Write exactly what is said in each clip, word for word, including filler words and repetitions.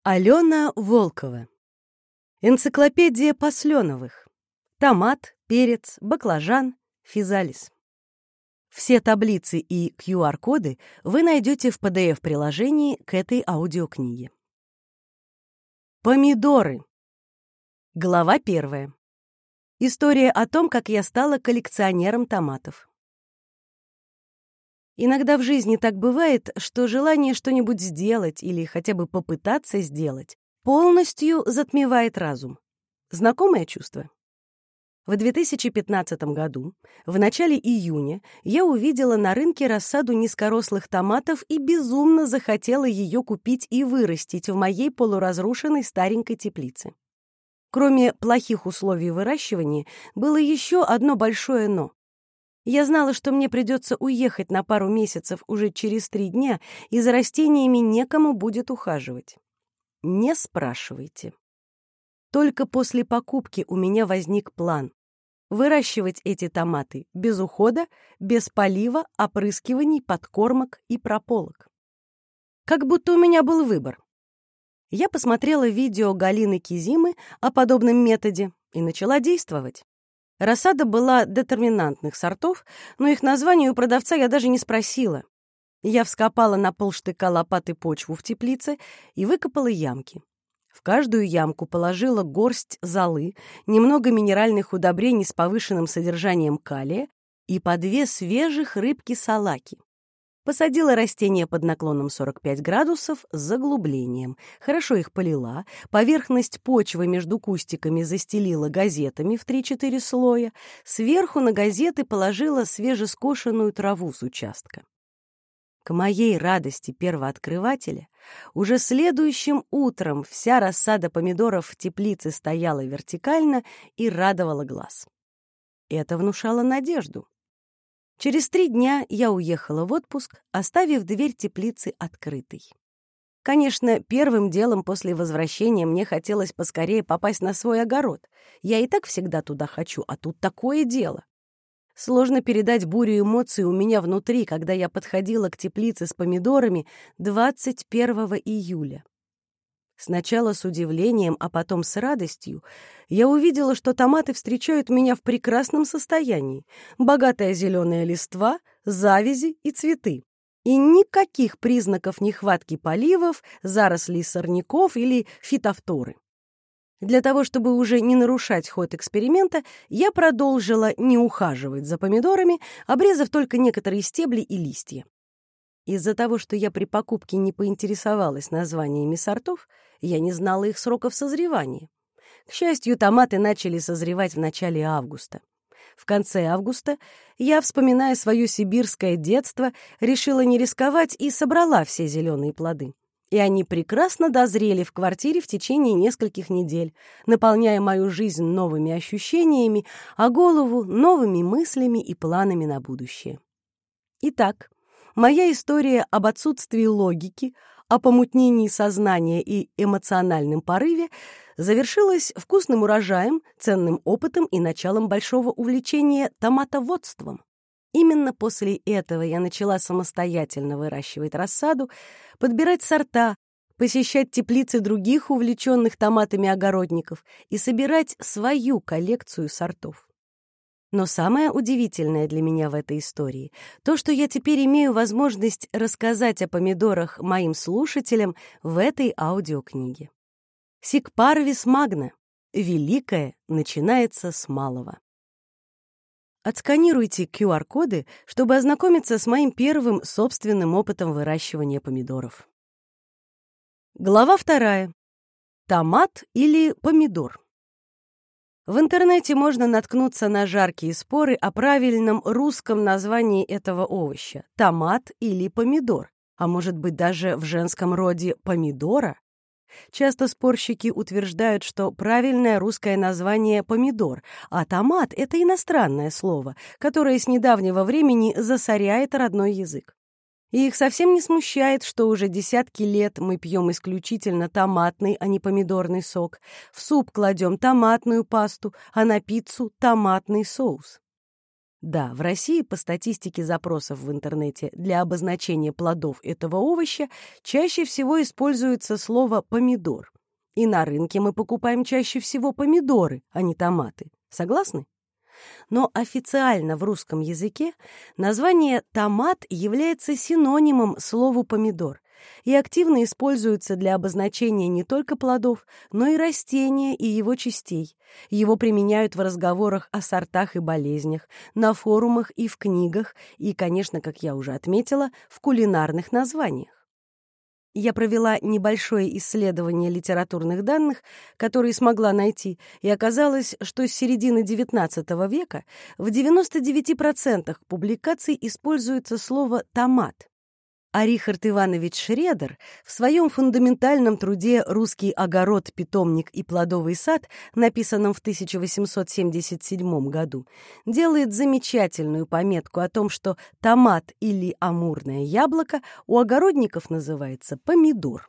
Алена Волкова. Энциклопедия Посленовых. Томат, перец, баклажан, физалис. Все таблицы и ку ар-коды вы найдете в пи ди эф-приложении к этой аудиокниге. Помидоры. Глава первая. История о том, как я стала коллекционером томатов. Иногда в жизни так бывает, что желание что-нибудь сделать или хотя бы попытаться сделать полностью затмевает разум. Знакомое чувство? В две тысячи пятнадцатом году, в начале июня, я увидела на рынке рассаду низкорослых томатов и безумно захотела ее купить и вырастить в моей полуразрушенной старенькой теплице. Кроме плохих условий выращивания, было еще одно большое «но». Я знала, что мне придется уехать на пару месяцев уже через три дня, и за растениями некому будет ухаживать. Не спрашивайте. Только после покупки у меня возник план выращивать эти томаты без ухода, без полива, опрыскиваний, подкормок и прополок. Как будто у меня был выбор. Я посмотрела видео Галины Кизимы о подобном методе и начала действовать. Рассада была детерминантных сортов, но их название у продавца я даже не спросила. Я вскопала на полштыка лопаты почву в теплице и выкопала ямки. В каждую ямку положила горсть золы, немного минеральных удобрений с повышенным содержанием калия и по две свежих рыбки-салаки. Посадила растения под наклоном сорок пять градусов с заглублением. Хорошо их полила, поверхность почвы между кустиками застелила газетами в три-четыре слоя, сверху на газеты положила свежескошенную траву с участка. К моей радости первооткрывателя, уже следующим утром вся рассада помидоров в теплице стояла вертикально и радовала глаз. Это внушало надежду. Через три дня я уехала в отпуск, оставив дверь теплицы открытой. Конечно, первым делом после возвращения мне хотелось поскорее попасть на свой огород. Я и так всегда туда хочу, а тут такое дело. Сложно передать бурю эмоций у меня внутри, когда я подходила к теплице с помидорами двадцать первого июля. Сначала с удивлением, а потом с радостью я увидела, что томаты встречают меня в прекрасном состоянии. Богатая зеленая листва, завязи и цветы. И никаких признаков нехватки поливов, зарослей сорняков или фитофторы. Для того, чтобы уже не нарушать ход эксперимента, я продолжила не ухаживать за помидорами, обрезав только некоторые стебли и листья. Из-за того, что я при покупке не поинтересовалась названиями сортов, я не знала их сроков созревания. К счастью, томаты начали созревать в начале августа. В конце августа я, вспоминая свое сибирское детство, решила не рисковать и собрала все зеленые плоды. И они прекрасно дозрели в квартире в течение нескольких недель, наполняя мою жизнь новыми ощущениями, а голову новыми мыслями и планами на будущее. Итак, моя история об отсутствии логики, о помутнении сознания и эмоциональном порыве завершилась вкусным урожаем, ценным опытом и началом большого увлечения томатоводством. Именно после этого я начала самостоятельно выращивать рассаду, подбирать сорта, посещать теплицы других увлеченных томатами огородников и собирать свою коллекцию сортов. Но самое удивительное для меня в этой истории — то, что я теперь имею возможность рассказать о помидорах моим слушателям в этой аудиокниге. Sic parvis magna. Великое начинается с малого. Отсканируйте ку ар-коды, чтобы ознакомиться с моим первым собственным опытом выращивания помидоров. Глава вторая. Томат или помидор? В интернете можно наткнуться на жаркие споры о правильном русском названии этого овоща — томат или помидор, а может быть даже в женском роде помидора. Часто спорщики утверждают, что правильное русское название — помидор, а томат — это иностранное слово, которое с недавнего времени засоряет родной язык. И их совсем не смущает, что уже десятки лет мы пьем исключительно томатный, а не помидорный сок, в суп кладем томатную пасту, а на пиццу — томатный соус. Да, в России по статистике запросов в интернете для обозначения плодов этого овоща чаще всего используется слово «помидор». И на рынке мы покупаем чаще всего помидоры, а не томаты. Согласны? Но официально в русском языке название «томат» является синонимом слову «помидор» и активно используется для обозначения не только плодов, но и растения и его частей. Его применяют в разговорах о сортах и болезнях, на форумах и в книгах, и, конечно, как я уже отметила, в кулинарных названиях. Я провела небольшое исследование литературных данных, которые смогла найти, и оказалось, что с середины девятнадцатого века в девяноста девяти процентах публикаций используется слово «томат». А Рихард Иванович Шредер в своем фундаментальном труде «Русский огород, питомник и плодовый сад», написанном в тысяча восемьсот семьдесят седьмом году, делает замечательную пометку о том, что томат или амурное яблоко у огородников называется помидор.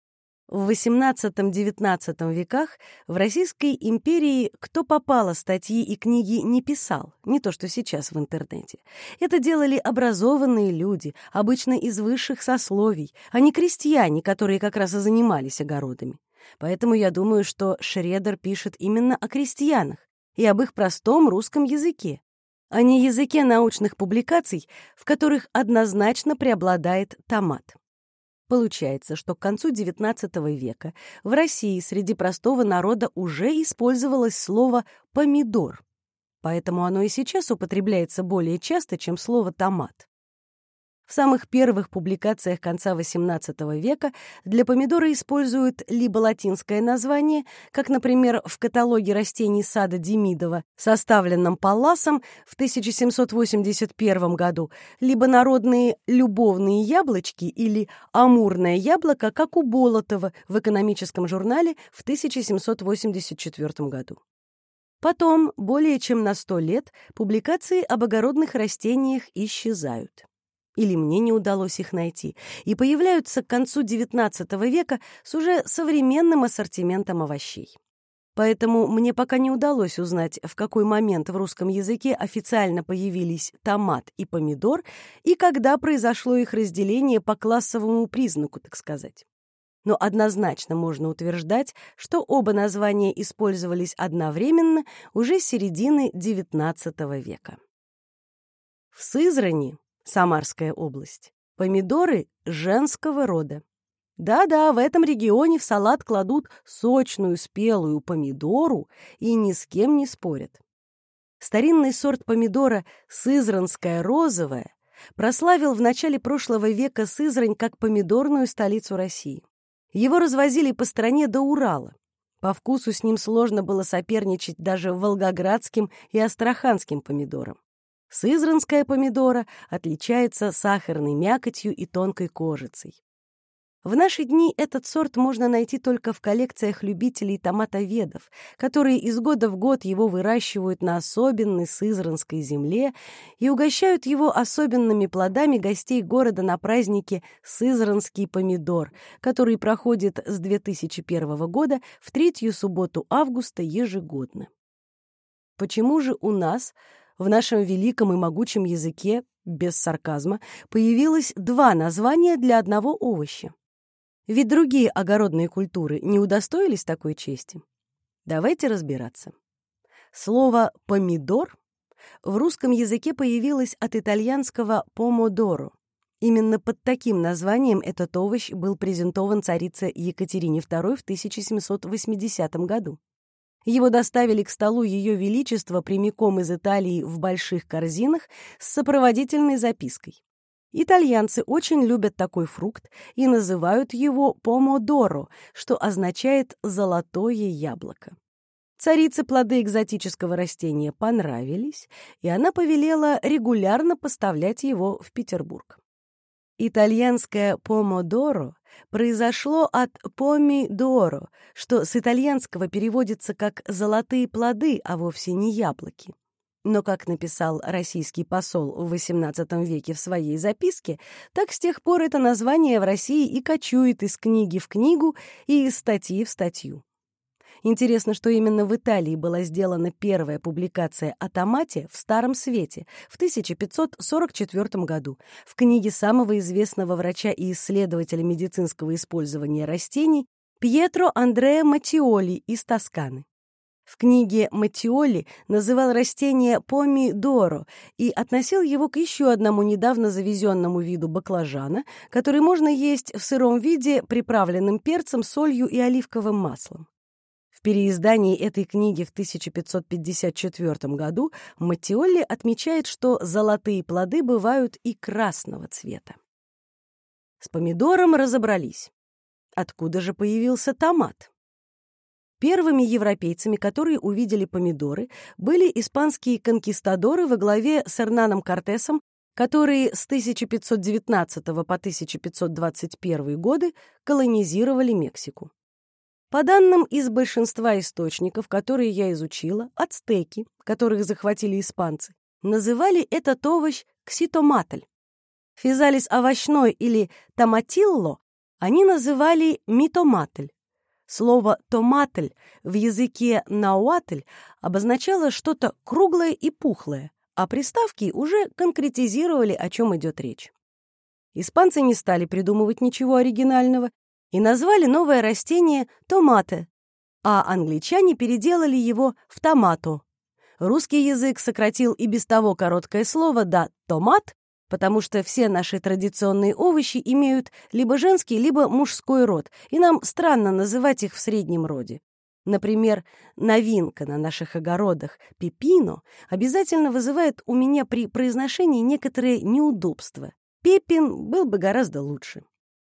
В восемнадцатом-девятнадцатом веках в Российской империи кто попало статьи и книги не писал, не то что сейчас в интернете. Это делали образованные люди, обычно из высших сословий, а не крестьяне, которые как раз и занимались огородами. Поэтому я думаю, что Шредер пишет именно о крестьянах и об их простом русском языке, а не языке научных публикаций, в которых однозначно преобладает томат. Получается, что к концу девятнадцатого века в России среди простого народа уже использовалось слово «помидор», поэтому оно и сейчас употребляется более часто, чем слово «томат». В самых первых публикациях конца восемнадцатого века для помидора используют либо латинское название, как, например, в каталоге растений сада Демидова, составленном Палласом в тысяча семьсот восемьдесят первом году, либо народные любовные яблочки или амурное яблоко, как у Болотова в экономическом журнале в тысяча семьсот восемьдесят четвёртом году. Потом, более чем на сто лет, публикации об огородных растениях исчезают. Или мне не удалось их найти, и появляются к концу девятнадцатого века с уже современным ассортиментом овощей. Поэтому мне пока не удалось узнать, в какой момент в русском языке официально появились томат и помидор, и когда произошло их разделение по классовому признаку, так сказать. Но однозначно можно утверждать, что оба названия использовались одновременно уже с середины девятнадцатого века. В Сызрани, Самарская область, помидоры женского рода. Да-да, в этом регионе в салат кладут сочную спелую помидору и ни с кем не спорят. Старинный сорт помидора «Сызранская розовая» прославил в начале прошлого века Сызрань как помидорную столицу России. Его развозили по стране до Урала. По вкусу с ним сложно было соперничать даже волгоградским и астраханским помидорам. Сызранская помидора отличается сахарной мякотью и тонкой кожицей. В наши дни этот сорт можно найти только в коллекциях любителей томатоведов, которые из года в год его выращивают на особенной сызранской земле и угощают его особенными плодами гостей города на празднике «Сызранский помидор», который проходит с две тысячи первого года в третью субботу августа ежегодно. Почему же у нас, в нашем великом и могучем языке, без сарказма, появилось два названия для одного овоща? Ведь другие огородные культуры не удостоились такой чести. Давайте разбираться. Слово «помидор» в русском языке появилось от итальянского «помодоро». Именно под таким названием этот овощ был презентован царице Екатерине второй в тысяча семьсот восьмидесятом году. Его доставили к столу Ее Величества прямиком из Италии в больших корзинах с сопроводительной запиской. Итальянцы очень любят такой фрукт и называют его помодоро, что означает «золотое яблоко». Царице плоды экзотического растения понравились, и она повелела регулярно поставлять его в Петербург. Итальянское помодоро произошло от помидоро, что с итальянского переводится как «золотые плоды», а вовсе не яблоки. Но, как написал российский посол в восемнадцатом веке в своей записке, так с тех пор это название в России и кочует из книги в книгу и из статьи в статью. Интересно, что именно в Италии была сделана первая публикация о томате в Старом Свете в тысяча пятьсот сорок четвёртом году в книге самого известного врача и исследователя медицинского использования растений Пьетро Андреа Маттиоли из Тосканы. В книге Маттиоли называл растение помидоро и относил его к еще одному недавно завезенному виду баклажана, который можно есть в сыром виде, приправленным перцем, солью и оливковым маслом. В переиздании этой книги в тысяча пятьсот пятьдесят четвёртом году Маттиоли отмечает, что золотые плоды бывают и красного цвета. С помидором разобрались. Откуда же появился томат? Первыми европейцами, которые увидели помидоры, были испанские конкистадоры во главе с Эрнаном Кортесом, которые с тысяча пятьсот девятнадцатого по тысяча пятьсот двадцать первый годы колонизировали Мексику. По данным из большинства источников, которые я изучила, ацтеки, которых захватили испанцы, называли этот овощ кситоматль. Физалис овощной или томатилло они называли митоматль. Слово «томатль» в языке науатль обозначало что-то круглое и пухлое, а приставки уже конкретизировали, о чем идет речь. Испанцы не стали придумывать ничего оригинального и назвали новое растение «томате», а англичане переделали его в «томато». Русский язык сократил и без того короткое слово до «томат», потому что все наши традиционные овощи имеют либо женский, либо мужской род, и нам странно называть их в среднем роде. Например, новинка на наших огородах пепино обязательно вызывает у меня при произношении некоторые неудобства. Пепин был бы гораздо лучше.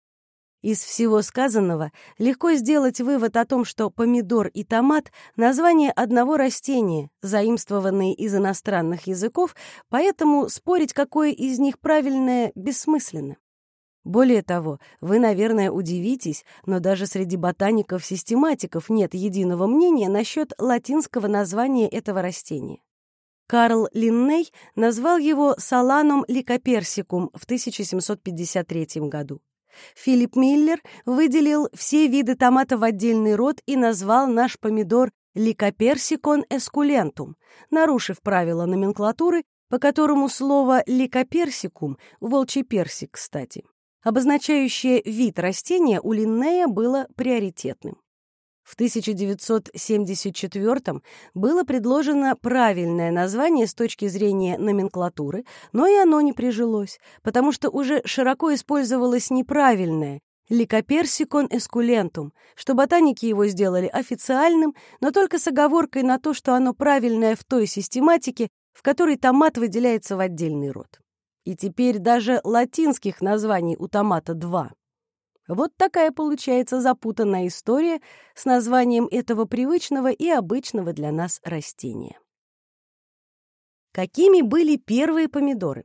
Из всего сказанного легко сделать вывод о том, что помидор и томат — название одного растения, заимствованные из иностранных языков, поэтому спорить, какое из них правильное, бессмысленно. Более того, вы, наверное, удивитесь, но даже среди ботаников-систематиков нет единого мнения насчет латинского названия этого растения. Карл Линней назвал его Solanum lycopersicum в тысяча семьсот пятьдесят третьем году. Филипп Миллер выделил все виды томата в отдельный род и назвал наш помидор Lycopersicum esculentum, нарушив правила номенклатуры, по которому слово Lycopersicum, волчий персик, кстати, обозначающее вид растения, у Линнея было приоритетным. В тысяча девятьсот семьдесят четвёртом было предложено правильное название с точки зрения номенклатуры, но и оно не прижилось, потому что уже широко использовалось неправильное Lycopersicum esculentum, что ботаники его сделали официальным, но только с оговоркой на то, что оно правильное в той систематике, в которой томат выделяется в отдельный род. И теперь даже латинских названий у томата два. Вот такая получается запутанная история с названием этого привычного и обычного для нас растения. Какими были первые помидоры?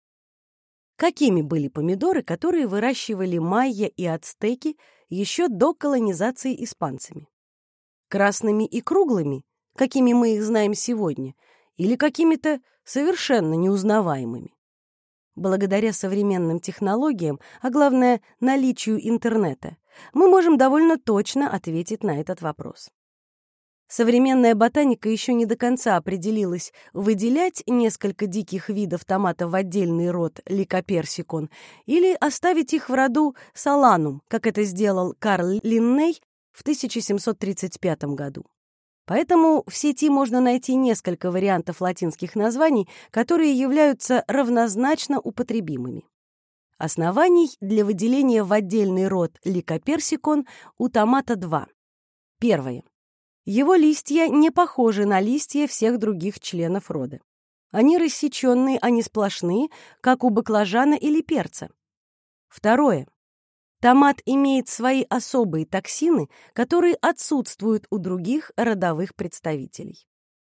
Какими были помидоры, которые выращивали майя и ацтеки еще до колонизации испанцами? Красными и круглыми, какими мы их знаем сегодня, или какими-то совершенно неузнаваемыми? Благодаря современным технологиям, а главное, наличию интернета, мы можем довольно точно ответить на этот вопрос. Современная ботаника еще не до конца определилась, выделять несколько диких видов томата в отдельный род Lycopersicum или оставить их в роду Solanum, как это сделал Карл Линней в тысяча семьсот тридцать пятом году. Поэтому в сети можно найти несколько вариантов латинских названий, которые являются равнозначно употребимыми. Оснований для выделения в отдельный род Lycopersicum у томата два. Первое. Его листья не похожи на листья всех других членов рода. Они рассеченные, а не сплошные, как у баклажана или перца. Второе. Томат имеет свои особые токсины, которые отсутствуют у других родовых представителей.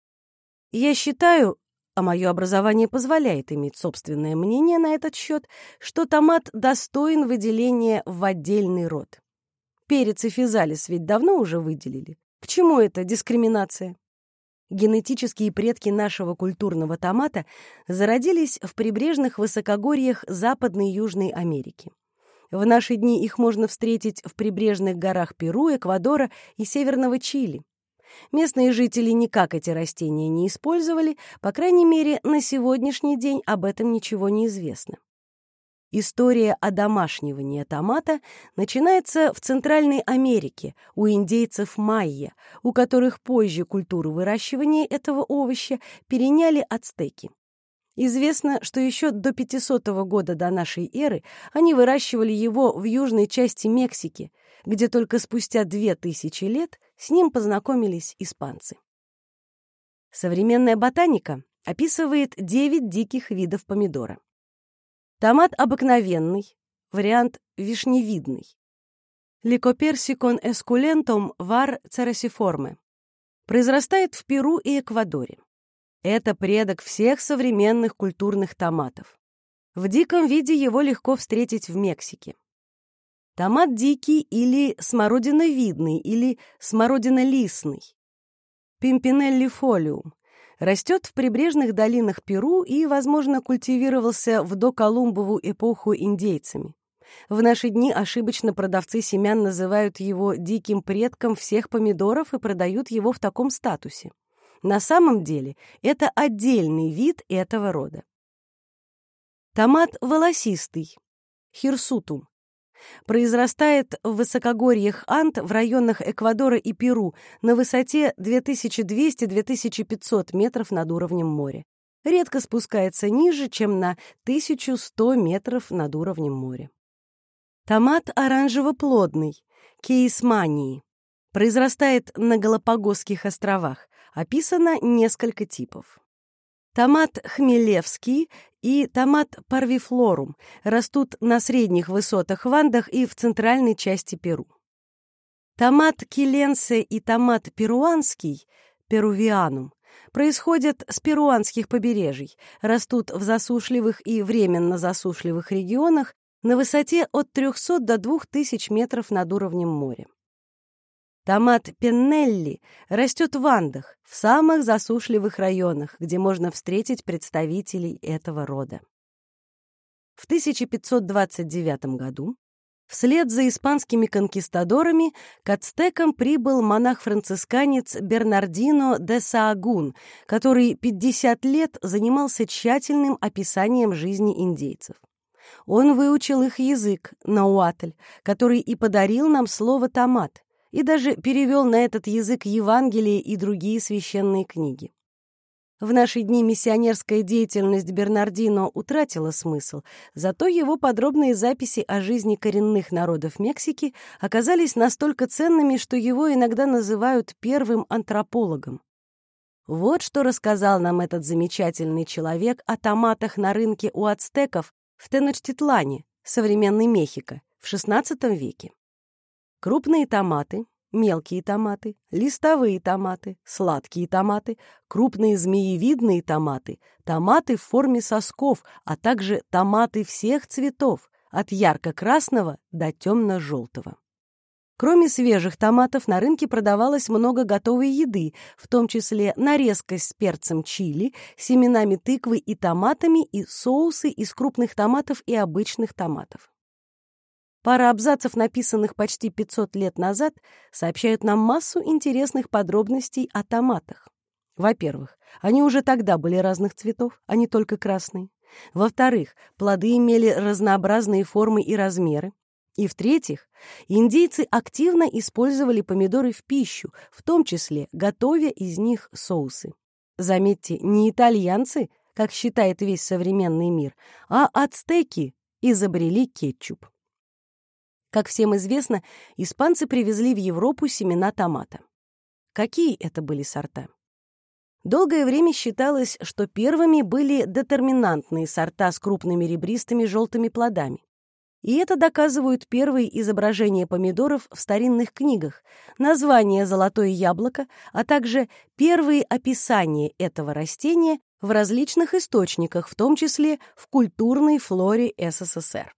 Я считаю, а мое образование позволяет иметь собственное мнение на этот счет, что томат достоин выделения в отдельный род. Перец и физалис ведь давно уже выделили. К чему эта дискриминация? Генетические предки нашего культурного томата зародились в прибрежных высокогорьях Западной и Южной Америки. В наши дни их можно встретить в прибрежных горах Перу, Эквадора и Северного Чили. Местные жители никак эти растения не использовали, по крайней мере, на сегодняшний день об этом ничего не известно. История одомашнивания томата начинается в Центральной Америке у индейцев майя, у которых позже культуру выращивания этого овоща переняли ацтеки. Известно, что еще до пятисотого года до нашей эры они выращивали его в южной части Мексики, где только спустя две тысячи лет с ним познакомились испанцы. Современная ботаника описывает девять диких видов помидора. Томат обыкновенный, вариант вишневидный. Lycopersicon esculentum var. Cerasiforme. Произрастает в Перу и Эквадоре. Это предок всех современных культурных томатов. В диком виде его легко встретить в Мексике. Томат дикий или смородиновидный или смородинолистный. Pimpinellifolium. Растет в прибрежных долинах Перу и, возможно, культивировался в доколумбову эпоху индейцами. В наши дни ошибочно продавцы семян называют его диким предком всех помидоров и продают его в таком статусе. На самом деле это отдельный вид этого рода. Томат волосистый, хирсутум. Произрастает в высокогорьях Анд в районах Эквадора и Перу на высоте две тысячи двести - две тысячи пятьсот метров над уровнем моря. Редко спускается ниже, чем на тысячу сто метров над уровнем моря. Томат оранжево-плодный, кейсмании. Произрастает на Галапагосских островах. Описано несколько типов. Томат хмелевский и томат парвифлорум растут на средних высотах в Андах и в центральной части Перу. Томат киленсе и томат перуанский, перувианум, происходят с перуанских побережий, растут в засушливых и временно засушливых регионах на высоте от трехсот до двух тысяч метров над уровнем моря. Томат пеннелли растет в Андах, в самых засушливых районах, где можно встретить представителей этого рода. В тысяча пятьсот двадцать девятом году вслед за испанскими конкистадорами к ацтекам прибыл монах-францисканец Бернардино де Саагун, который пятьдесят лет занимался тщательным описанием жизни индейцев. Он выучил их язык, науатль, который и подарил нам слово «томат», и даже перевел на этот язык Евангелие и другие священные книги. В наши дни миссионерская деятельность Бернардино утратила смысл, зато его подробные записи о жизни коренных народов Мексики оказались настолько ценными, что его иногда называют первым антропологом. Вот что рассказал нам этот замечательный человек о томатах на рынке у ацтеков в Теночтитлане, современный Мехико, в шестнадцатом веке. Крупные томаты, мелкие томаты, листовые томаты, сладкие томаты, крупные змеевидные томаты, томаты в форме сосков, а также томаты всех цветов, от ярко-красного до темно-желтого. Кроме свежих томатов, на рынке продавалось много готовой еды, в том числе нарезка с перцем чили, семенами тыквы и томатами и соусы из крупных томатов и обычных томатов. Пара абзацев, написанных почти пятьсот лет назад, сообщают нам массу интересных подробностей о томатах. Во-первых, они уже тогда были разных цветов, а не только красные. Во-вторых, плоды имели разнообразные формы и размеры. И в-третьих, индейцы активно использовали помидоры в пищу, в том числе готовя из них соусы. Заметьте, не итальянцы, как считает весь современный мир, а ацтеки изобрели кетчуп. Как всем известно, испанцы привезли в Европу семена томата. Какие это были сорта? Долгое время считалось, что первыми были детерминантные сорта с крупными ребристыми желтыми плодами. И это доказывают первые изображения помидоров в старинных книгах, название «золотое яблоко», а также первые описания этого растения в различных источниках, в том числе в культурной флоре СССР.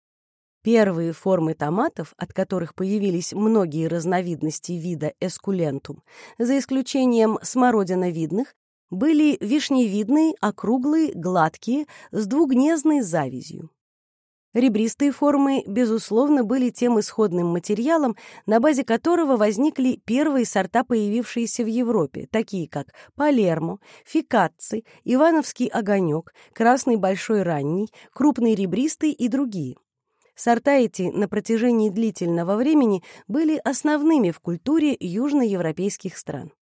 Первые формы томатов, от которых появились многие разновидности вида эскулентум, за исключением смородиновидных, были вишневидные, округлые, гладкие, с двугнездной завязью. Ребристые формы, безусловно, были тем исходным материалом, на базе которого возникли первые сорта, появившиеся в Европе, такие как Палермо, Фикацци, Ивановский огонек, Красный большой ранний, Крупный ребристый и другие. Сорта эти на протяжении длительного времени были основными в культуре южноевропейских стран.